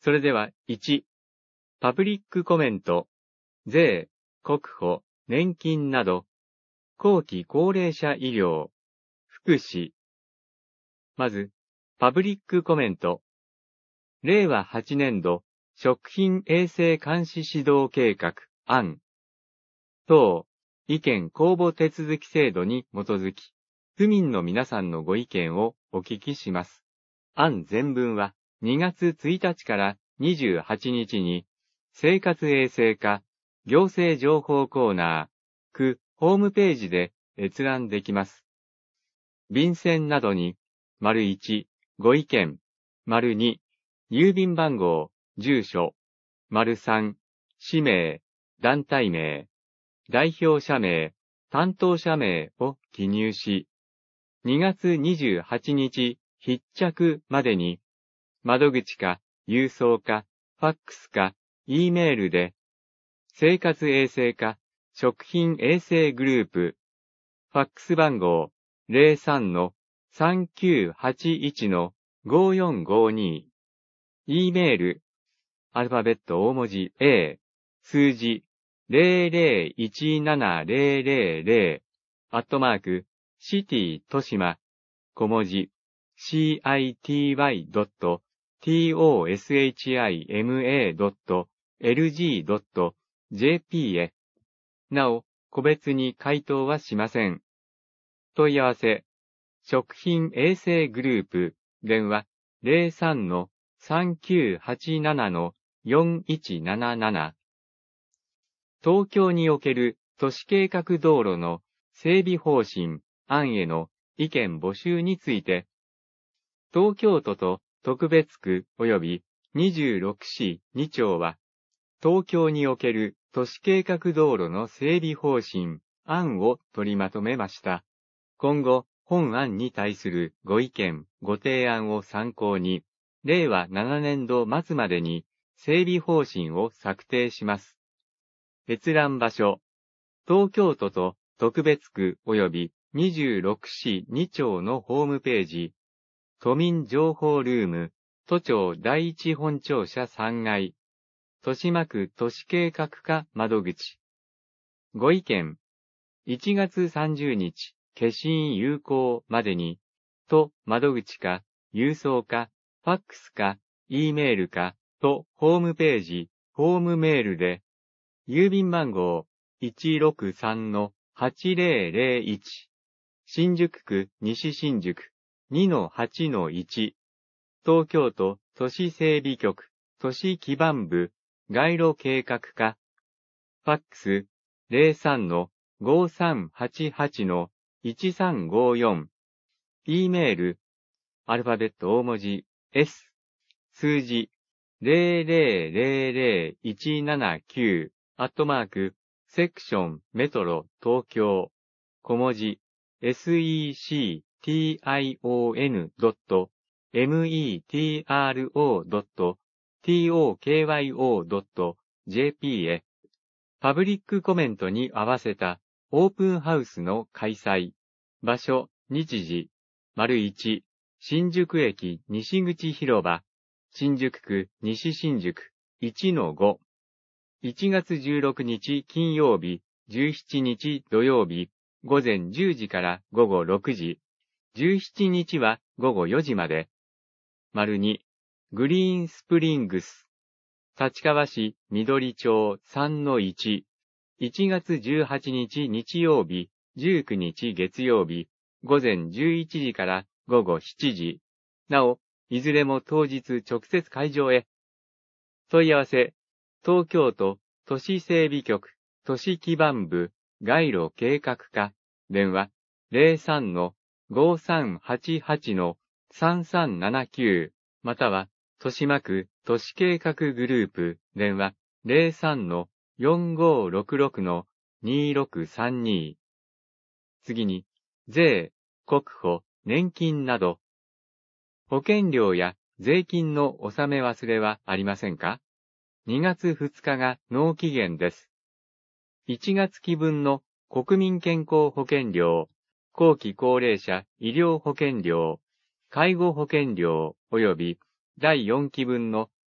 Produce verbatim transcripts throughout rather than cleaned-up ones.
それでは、いち、パブリックコメント、税、国保、年金など、後期高齢者医療、福祉。まず、パブリックコメント。れいわはちねんど食品衛生監視指導計画案等意見公募手続き制度に基づき、府民の皆さんのご意見をお聞きします。案全文はにがつついたちからにじゅうはちにちに生活衛生課行政情報コーナー区ホームページで閲覧できます。便箋などに、丸いち、ご意見、丸に、郵便番号、住所、丸さん、氏名、団体名、代表者名、担当者名を記入し、にがつにじゅうはちにち必着までに、窓口か、郵送か、ファックスか、Eメールで、生活衛生課食品衛生グループ、ファックス番号 ゼロさんのさんきゅうはちいちのごよんごに、E メール、アルファベット大文字 A、数字ゼロゼロいちななゼロゼロゼロ、アットマーク、シティ豊島、小文字 シーアイティーワイドットトシマドットエルジードットジェーピー へ。なお、個別に回答はしません。問い合わせ、食品衛生グループ、電話ゼロさんのさんきゅうはちななのよんいちなななな。東京における都市計画道路の整備方針案への意見募集について、東京都と特別区及びにじゅうろくしにちょうは、東京における都市計画道路の整備方針案を取りまとめました。今後、本案に対するご意見、ご提案を参考に、れいわななねんど末までに整備方針を策定します。閲覧場所、東京都と特別区及びにじゅうろくしにちょうのホームページ、都民情報ルーム、都庁第一本庁舎さんがい、豊島区都市計画課窓口。ご意見、いちがつさんじゅうにち、消印有効までに、都窓口か、郵送か、ファックスか、E メールか、とホームページ、ホームメールで、郵便番号 いちろくさんのはちぜろぜろいち、新宿区西新宿 にのはちのいち、東京都都市整備局都市基盤部街路計画課、ファックスゼロさんのごさんはちはちのいちさんごよん、E メール、アルファベット大文字 S、数字ゼロゼロゼロゼロいちななきゅう、アットマーク、セクションメトロ東京、小文字 セクション ドット メトロ ドット トキヨ ドット ジェーピー へ、パブリックコメントに合わせたオープンハウスの開催、場所、日時、丸いち、新宿駅西口広場、新宿区西新宿 いちのご、いちがつじゅうろくにち金曜日、じゅうしちにち土曜日、午前じゅうじから午後ろくじ、じゅうしちにちは午後よじまで。丸に、グリーンスプリングス、立川市緑町 さんのいち、いちがつじゅうはちにち日曜日、じゅうくにち月曜日、午前じゅういちじから午後しちじ。なお、いずれも当日直接会場へ。問い合わせ、東京都都市整備局都市基盤部街路計画課、電話ゼロさんのごさんはちはちのさんさんななきゅう、または豊島区都市計画グループ、電話ゼロさんのよんごろくろくのにろくさんに。次に、税、国保、年金など、保険料や税金の納め忘れはありませんか？にがつふつかが納期限です。いちがつき分の国民健康保険料、後期高齢者医療保険料、介護保険料及びだいよんき分の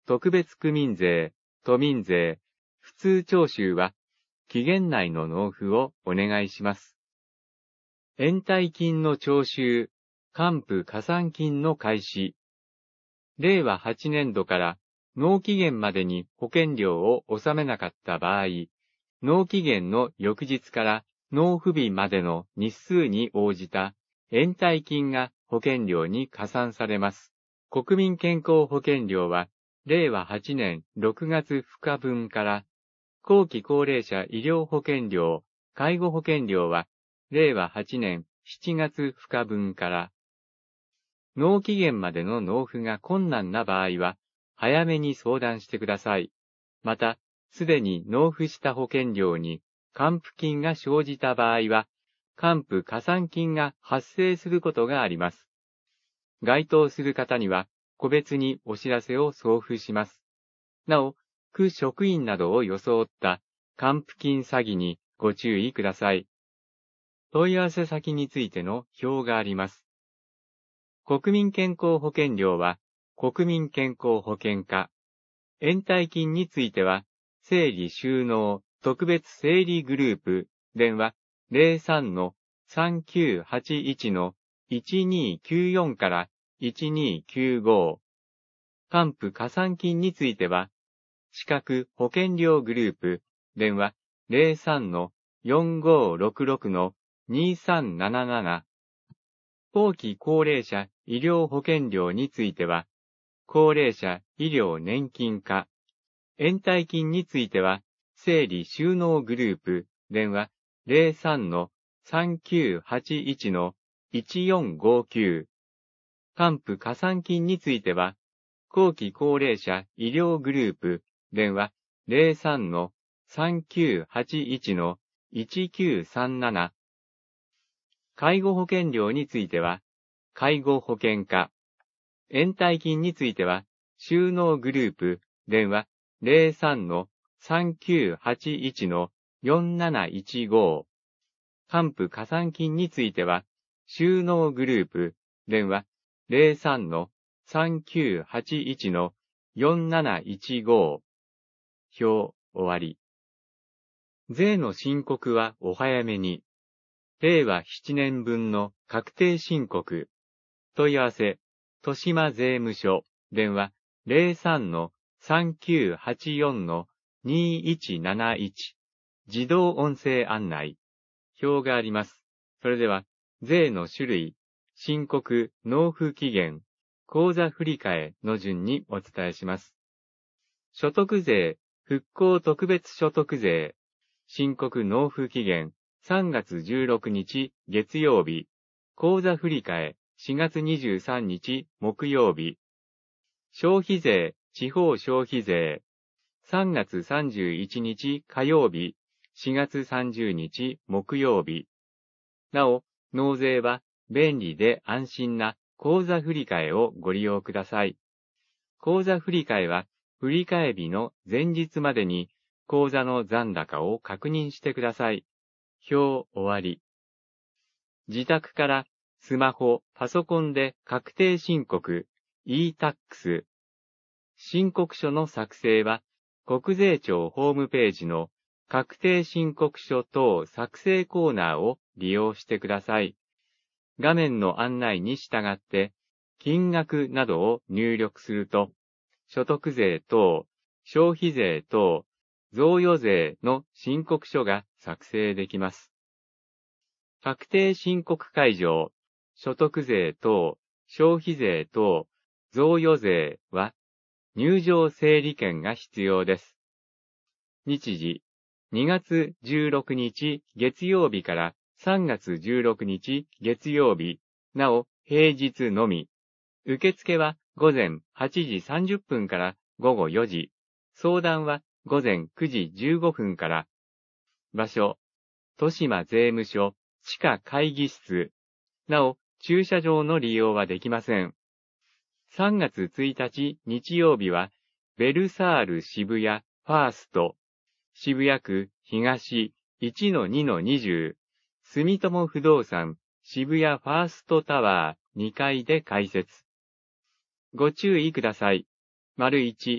特別区民税、都民税、普通徴収は、期限内の納付をお願いします。延滞金の徴収、還付加算金の開始。れいわはちねんどから納期限までに保険料を納めなかった場合、納期限の翌日から納付日までの日数に応じた延滞金が保険料に加算されます。国民健康保険料は、れいわはちねんろくがつふかぶんから、後期高齢者医療保険料、介護保険料は、れいわはちねんしちがつふかぶんから、納期限までの納付が困難な場合は、早めに相談してください。また、すでに納付した保険料に還付金が生じた場合は、還付加算金が発生することがあります。該当する方には、個別にお知らせを送付します。なお、区職員などを装った還付金詐欺にご注意ください。問い合わせ先についての表があります。国民健康保険料は、国民健康保険課。延滞金については、整理収納特別整理グループ、電話 ゼロさんのさんきゅうはちいちのいちにきゅうよん からいちにきゅうご。還付加算金については、資格保険料グループ、電話 ゼロさんのよんごろくろくのにさんなななな。後期高齢者医療保険料については、高齢者医療年金課。延滞金については、整理収納グループ、電話 ゼロさんのさんきゅうはちいちのいちよんごきゅう。還付加算金については、後期高齢者医療グループ、電話 ゼロさんのさんきゅうはちいちのいちきゅうさんなな。介護保険料については、介護保険課。延滞金については、収納グループ、電話ゼロさんのさんきゅうはちいちのよんなないちご。還付加算金については、収納グループ、電話ゼロさんのさんきゅうはちいちのよんなないちご。表、終わり。税の申告はお早めに。れいわななねんぶんの確定申告。問い合わせ、豊島税務署、電話ゼロさんのさんきゅうはちよんのにいちなないち。自動音声案内。表があります。それでは、税の種類、申告、納付期限、口座振替の順にお伝えします。所得税、復興特別所得税、申告納付期限、さんがつじゅうろくにち月曜日、口座振替しがつにじゅうさんにち木曜日。消費税、地方消費税、さんがつさんじゅういちにち火曜日、しがつさんじゅうにち木曜日。なお、納税は便利で安心な口座振替をご利用ください。口座振替は、振替日の前日までに口座の残高を確認してください。表終わり。自宅からスマホ、パソコンで確定申告、e-タックス。申告書の作成は、国税庁ホームページの確定申告書等作成コーナーを利用してください。画面の案内に従って、金額などを入力すると、所得税等、消費税等、贈与税の申告書が作成できます。確定申告開場、所得税等、消費税等、贈与税は、入場整理券が必要です。日時、にがつじゅうろくにち月曜日からさんがつじゅうろくにち月曜日、なお平日のみ。受付は午前はちじさんじゅっぷんからごごよじ。相談は午前くじじゅうごふんから。場所、豊島税務署地下会議室。なお、駐車場の利用はできません。さんがつついたち日曜日は、ベルサール渋谷ファースト、渋谷区東 いちのにのにじゅう、住友不動産渋谷ファーストタワーにかいで開設。ご注意ください。丸いち、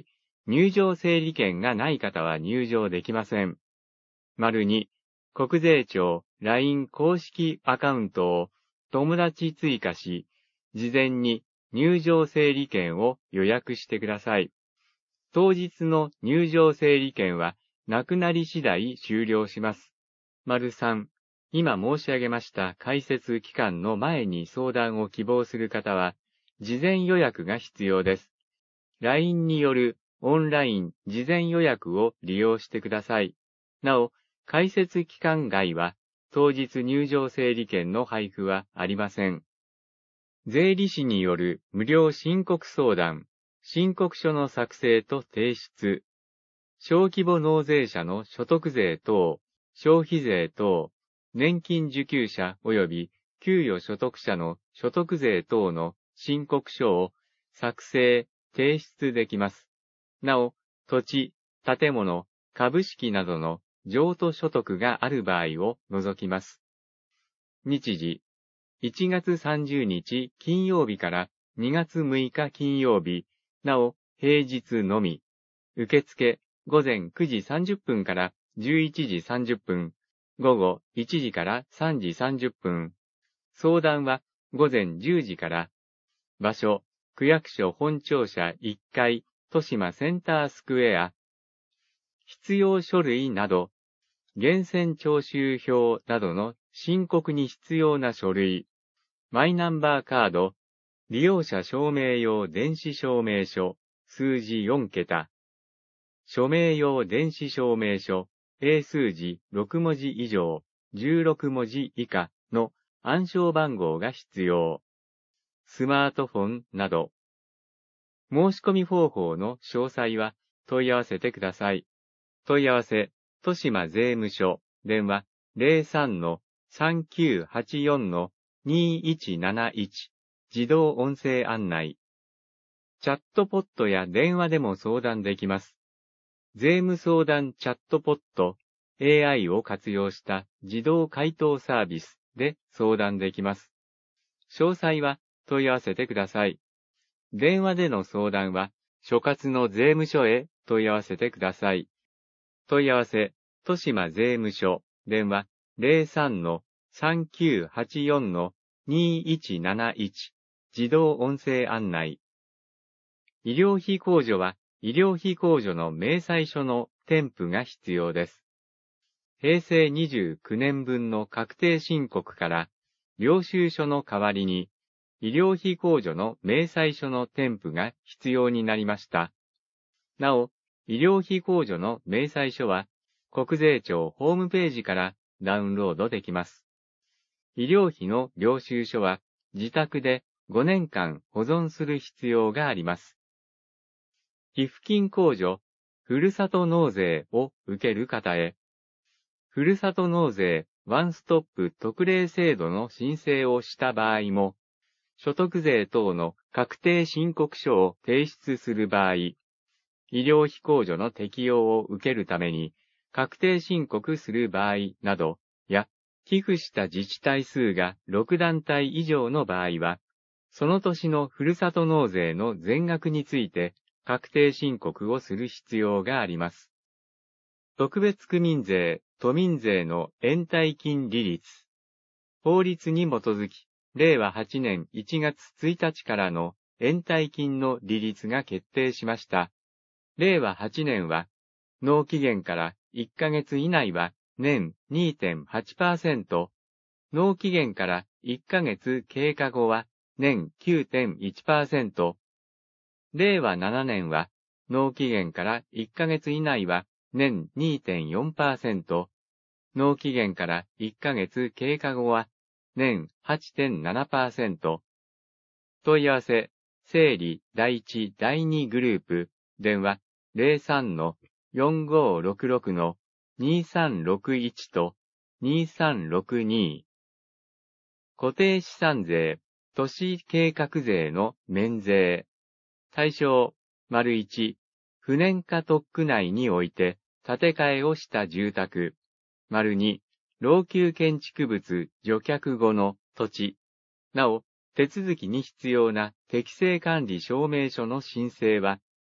入場整理券がない方は入場できません。丸に、国税庁 ライン 公式アカウントを友達追加し、事前に入場整理券を予約してください。当日の入場整理券はなくなり次第終了します。丸さん、今申し上げました開設期間の前に相談を希望する方は、事前予約が必要です。ライン によるオンライン事前予約を利用してください。なお、開設期間外は当日入場整理券の配布はありません。税理士による無料申告相談、申告書の作成と提出、小規模納税者の所得税等、消費税等、年金受給者及び給与所得者の所得税等の申告書を作成、提出できます。なお、土地、建物、株式などの譲渡所得がある場合を除きます。日時、いちがつさんじゅうにち金曜日からにがつむいか金曜日、なお平日のみ。受付、午前くじさんじゅっぷんからじゅういちじさんじゅっぷん、午後いちじからさんじさんじゅっぷん。相談は午前じゅうじから。場所、区役所本庁舎いっかい、豊島センタースクエア。必要書類など、源泉徴収票などの申告に必要な書類、マイナンバーカード、利用者証明用電子証明書、数字よんけた、署名用電子証明書、英数字ろくもじ以上、じゅうろくもじ以下の暗証番号が必要。スマートフォンなど。申し込み方法の詳細は問い合わせてください。問い合わせ、豊島税務署、電話 ゼロさんのさんきゅうはちよんのにいちなないち、自動音声案内。チャットポットや電話でも相談できます。税務相談チャットポット、エーアイ を活用した自動回答サービスで相談できます。詳細は問い合わせてください。電話での相談は、所轄の税務署へ問い合わせてください。問い合わせ、豊島税務署、電話 ゼロさんのさんきゅうはちよんのにいちなないち、自動音声案内。医療費控除は、医療費控除の明細書の添付が必要です。へいせいにじゅうきゅうねんぶんの確定申告から、領収書の代わりに、医療費控除の明細書の添付が必要になりました。なお、医療費控除の明細書は、国税庁ホームページからダウンロードできます。医療費の領収書は、自宅でごねんかん保存する必要があります。寄付金控除、ふるさと納税を受ける方へ、ふるさと納税ワンストップ特例制度の申請をした場合も、所得税等の確定申告書を提出する場合、医療費控除の適用を受けるために、確定申告する場合など、や、寄付した自治体数がろくだんたい以上の場合は、その年のふるさと納税の全額について確定申告をする必要があります。特別区民税、都民税の延滞金利率。法律に基づき、れいわはちねんいちがつついたちからの延滞金の利率が決定しました。れいわはちねんは、納期限からいっかげつ以内は年 にてんはちパーセント、納期限からいっかげつ経過後は年 きゅうてんいちパーセント、れいわななねんは納期限からいっかげつ以内は年 にてんよんパーセント、納期限からいっかげつ経過後は年 はちてんななパーセント。問い合わせ、整理だいいちだいにグループ、電話 ゼロさんのよんごろくろくのにさんろくいちとにさんろくに。固定資産税、都市計画税の免税。対象、丸いち、不燃化特区内において建て替えをした住宅。丸に、老朽建築物除却後の土地。なお、手続きに必要な適正管理証明書の申請は、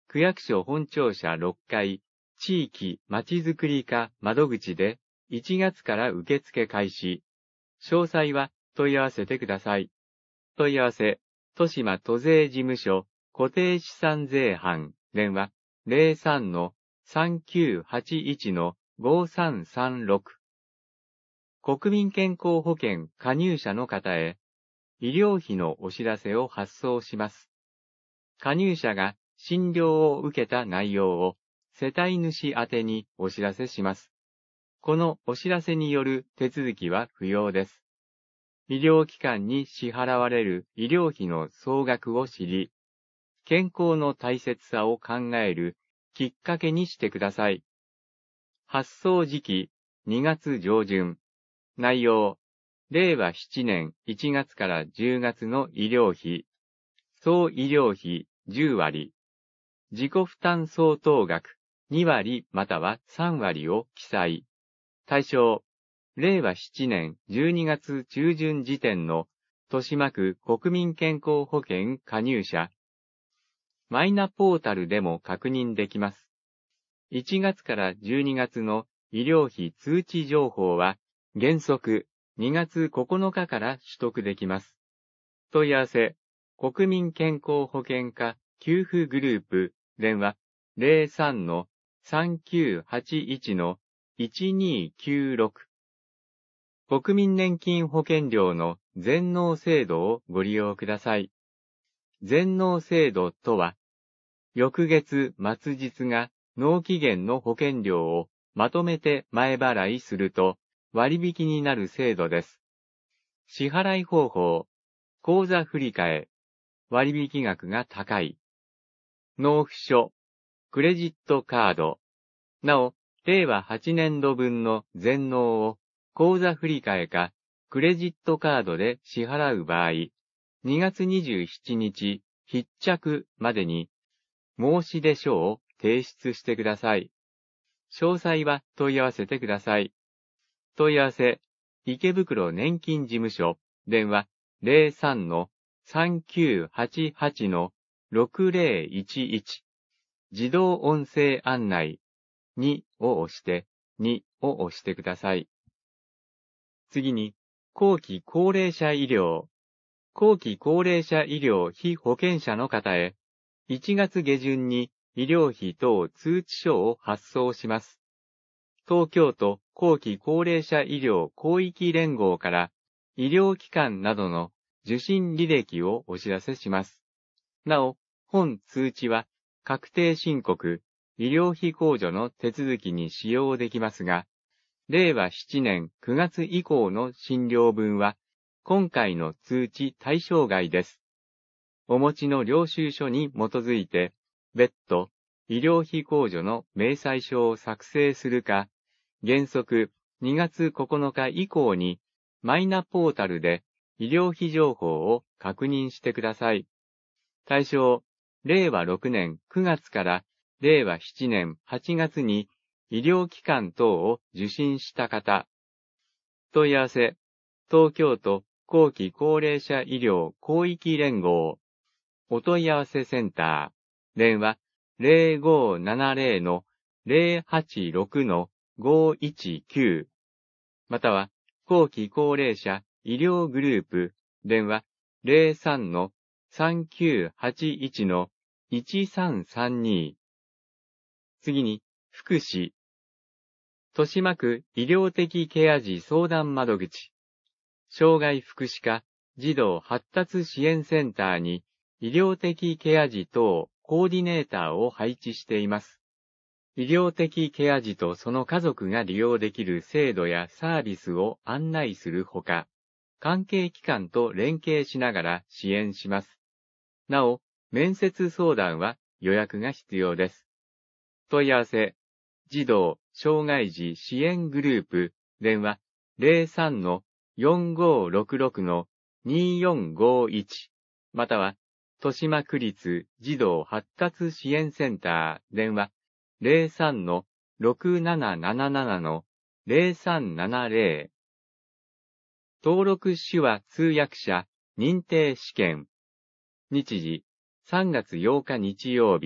区役所本庁舎ろっかい、地域まちづくり課窓口でいちがつから受付開始。詳細は問い合わせてください。問い合わせ、豊島都税事務所固定資産税班、電話 ゼロさんのさんきゅうはちいちのごさんさんろく。国民健康保険加入者の方へ、医療費のお知らせを発送します。加入者が診療を受けた内容を世帯主宛てにお知らせします。このお知らせによる手続きは不要です。医療機関に支払われる医療費の総額を知り、健康の大切さを考えるきっかけにしてください。発送時期にがつ上旬。内容、れいわななねんいちがつからじゅうがつの医療費、総医療費じゅうわり、自己負担相当額にわりまたはさんわりを記載。対象、れいわななねんじゅうにがつ中旬時点の豊島区国民健康保険加入者。マイナポータルでも確認できます。いちがつからじゅうにがつの医療費通知情報は原則にがつここのかから取得できます。問い合わせ、国民健康保険課給付グループ、電話 ゼロさんのさんきゅうはちいちのいちにきゅうろく。国民年金保険料の全納制度をご利用ください。全納制度とは、翌月末日が納期限の保険料をまとめて前払いすると割引になる制度です。支払い方法、口座振替、割引額が高い。納付書、クレジットカード。なお、れいわはちねんどぶんの全納を口座振替かクレジットカードで支払う場合、にがつにじゅうしちにち必着までに申し出書を提出してください。詳細は問い合わせてください。問い合わせ、池袋年金事務所、電話 ゼロさんのさんきゅうはちはちのろくぜろいちいち。自動音声案内にを押して、にを押してください。次に、後期高齢者医療。後期高齢者医療被保険者の方へ、いちがつげじゅんに医療費等通知書を発送します。東京都後期高齢者医療広域連合から医療機関などの受診履歴をお知らせします。なお、本通知は確定申告、医療費控除の手続きに使用できますが、れいわななねんくがつ以降の診療分は今回の通知対象外です。お持ちの領収書に基づいて、別途、医療費控除の明細書を作成するか、原則にがつここのか以降にマイナポータルで医療費情報を確認してください。対象、れいわろくねんくがつかられいわななねんはちがつに医療機関等を受診した方。問い合わせ、東京都後期高齢者医療広域連合。お問い合わせセンター。電話 ゼロごななゼロのゼロはちろくのごいちきゅう。または、後期高齢者医療グループ。電話 ゼロさんのさんきゅうはちいちのいちさんさんに。次に、福祉。豊島区医療的ケア児相談窓口。障害福祉課児童発達支援センターに医療的ケア児等コーディネーターを配置しています。医療的ケア児とその家族が利用できる制度やサービスを案内するほか、関係機関と連携しながら支援します。なお、面接相談は予約が必要です。問い合わせ、児童障害児支援グループ、電話ゼロさんのよんごろくろくのによんごいち、または、豊島区立児童発達支援センター、電話ゼロさんのろくなななななのゼロさんななゼロ。登録手話通訳者認定試験。日時さんがつようか日曜日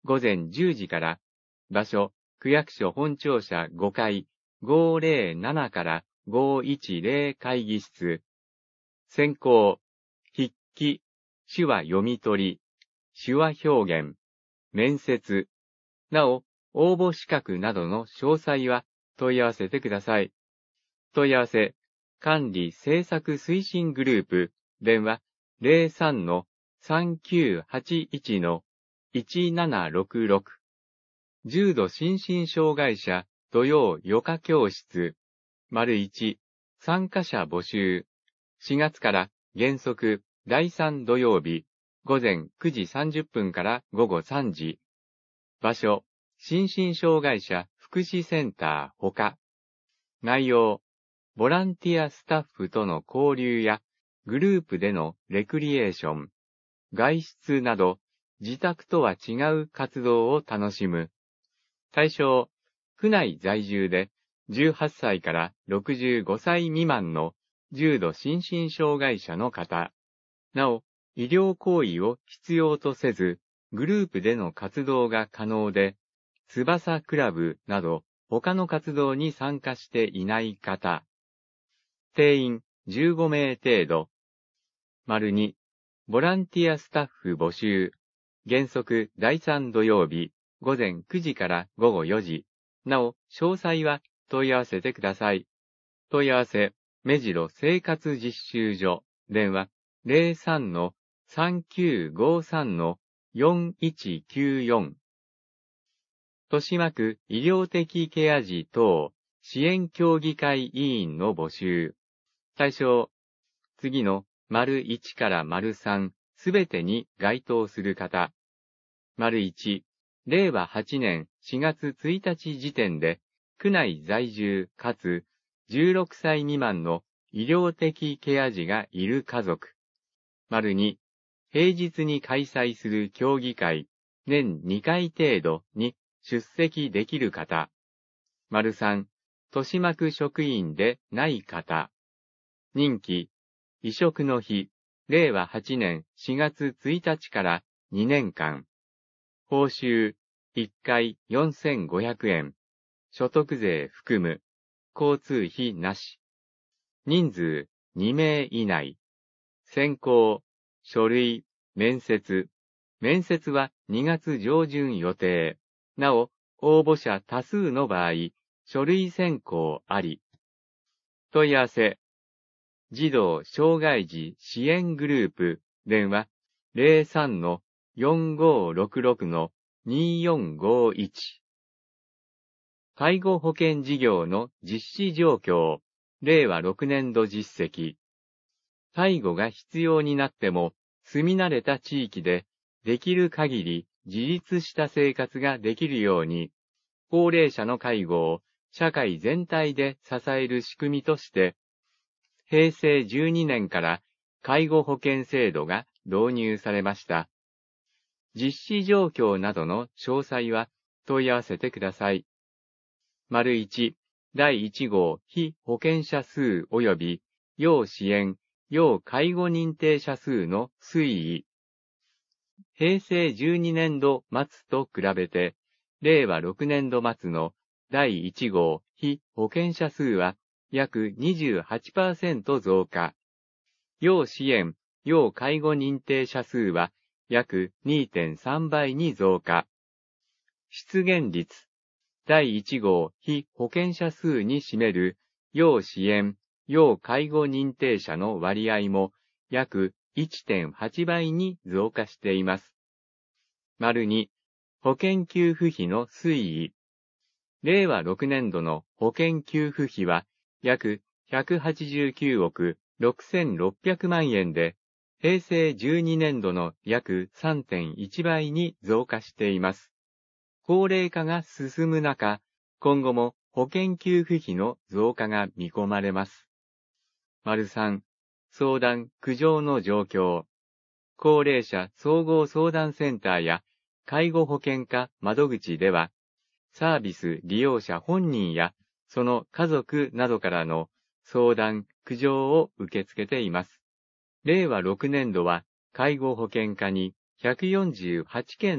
午前じゅうじから、場所、区役所本庁舎ごかい、ごひゃくななからごひゃくじゅう会議室。選考、筆記、手話読み取り、手話表現、面接。なお、応募資格などの詳細は問い合わせてください。問い合わせ、管理政策推進グループ、電話 ゼロさんのさんきゅうはちいちのいちななろくろく。重度心身障害者土曜余暇教室、丸いち、参加者募集。しがつから原則だいさん土曜日、午前くじさんじゅっぷんから午後さんじ。場所、心身障害者福祉センターほか。内容、ボランティアスタッフとの交流や、グループでのレクリエーション、外出など、自宅とは違う活動を楽しむ。対象、区内在住でじゅうはっさいからろくじゅうごさい未満の重度心身障害者の方。なお、医療行為を必要とせず、グループでの活動が可能で、翼クラブなど他の活動に参加していない方。定員じゅうごめい程度。丸に、ボランティアスタッフ募集。原則だいさん土曜日、午前くじから午後よじ。なお、詳細は問い合わせてください。問い合わせ、目白生活実習所、電話ゼロさんのさんきゅうごさんのよんいちきゅうよん。豊島区医療的ケア児等支援協議会委員の募集。対象、次の丸いちから丸さんすべてに該当する方。丸いち、れいわはちねんしがつついたち時点で、区内在住かつじゅうろくさい未満の医療的ケア児がいる家族。丸に、平日に開催する協議会、年にかい程度に出席できる方。丸さん、豊島区職員でない方。任期、移植の日、れいわはちねんしがつついたちからにねんかん。報酬、いっかいよんせんごひゃくえん。所得税含む。交通費なし。人数にめい以内。選考、書類、面接。面接はにがつ上旬予定。なお、応募者多数の場合、書類選考あり。問い合わせ。児童障害児支援グループ、電話ゼロさんのよんごろくろくのによんごいち。介護保険事業の実施状況、れいわろくねんど実績。介護が必要になっても、住み慣れた地域で、できる限り自立した生活ができるように、高齢者の介護を社会全体で支える仕組みとして、へいせいじゅうにねんから介護保険制度が導入されました。実施状況などの詳細は問い合わせてください。丸いち、だいいち号被保険者数及び要支援、要介護認定者数の推移。へいせいじゅうにねんど末と比べて、れいわろくねんど末のだいいち号被保険者数は約 にじゅうはちパーセント 増加。要支援、要介護認定者数は約 にてんさんばいに増加。出現率。だいいち号被保険者数に占める要支援、要介護認定者の割合も約 いってんはちばいに増加しています。丸に、保険給付費の推移。れいわろくねんどの保険給付費は約ひゃくはちじゅうきゅうおくろくせんろっぴゃくまんえんで、へいせいじゅうにねんどの約 さんてんいちばいに増加しています。高齢化が進む中、今後も保険給付費の増加が見込まれます。丸さん、相談・苦情の状況。高齢者総合相談センターや介護保険課窓口では、サービス利用者本人やその家族などからの相談・苦情を受け付けています。れいわろくねんどは介護保険課にひゃくよんじゅうはちけんの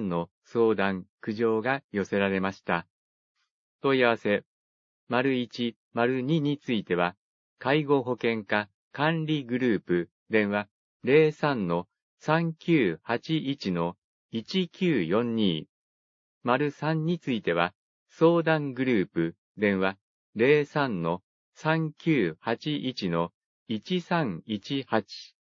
相談、苦情が寄せられました。問い合わせ、丸いち、丸にについては、介護保険課管理グループ、電話 ゼロさんのさんきゅうはちいちのいちきゅうよんに、丸さんについては、相談グループ、電話 ゼロさんのさんきゅうはちいちのいちさんいちはち